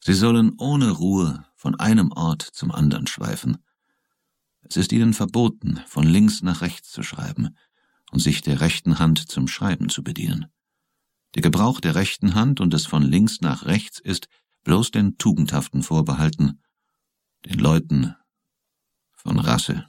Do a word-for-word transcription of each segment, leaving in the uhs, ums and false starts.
Sie sollen ohne Ruhe von einem Ort zum anderen schweifen. Es ist ihnen verboten, von links nach rechts zu schreiben und sich der rechten Hand zum Schreiben zu bedienen. Der Gebrauch der rechten Hand und des von links nach rechts ist bloß den Tugendhaften vorbehalten, den Leuten von Rasse.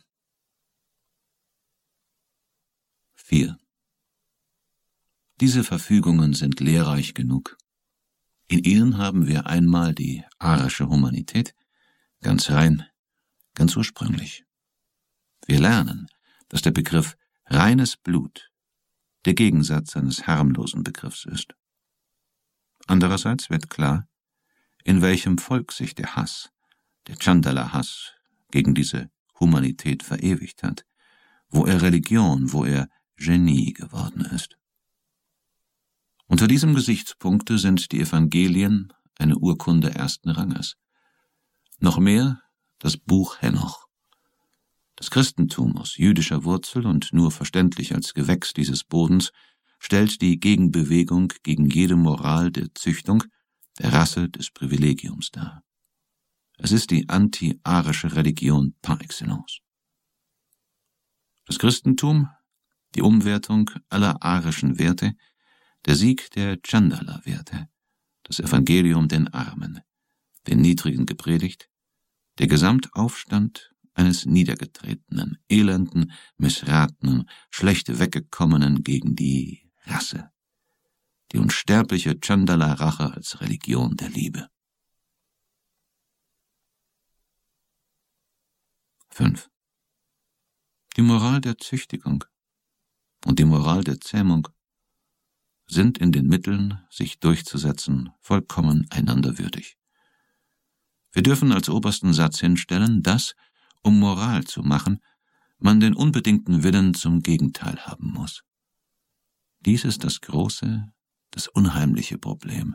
vier. Diese Verfügungen sind lehrreich genug. In ihnen haben wir einmal die arische Humanität, ganz rein, ganz ursprünglich. Wir lernen, dass der Begriff reines Blut der Gegensatz eines harmlosen Begriffs ist. Andererseits wird klar, in welchem Volk sich der Hass, der Chandala-Hass gegen diese Humanität verewigt hat, wo er Religion, wo er Genie geworden ist. Unter diesem Gesichtspunkte sind die Evangelien eine Urkunde ersten Ranges. Noch mehr das Buch Henoch. Das Christentum aus jüdischer Wurzel und nur verständlich als Gewächs dieses Bodens stellt die Gegenbewegung gegen jede Moral der Züchtung, der Rasse, des Privilegiums dar. Es ist die anti-arische Religion par excellence. Das Christentum, die Umwertung aller arischen Werte, der Sieg der Chandala-Werte, das Evangelium den Armen, den Niedrigen gepredigt, der Gesamtaufstand eines Niedergetretenen, Elenden, Missratenen, schlecht Weggekommenen gegen die Rasse, die unsterbliche Chandala-Rache als Religion der Liebe. fünf. Die Moral der Züchtigung und die Moral der Zähmung sind in den Mitteln, sich durchzusetzen, vollkommen einander würdig. Wir dürfen als obersten Satz hinstellen, dass, um Moral zu machen, man den unbedingten Willen zum Gegenteil haben muss. Dies ist das große, das unheimliche Problem,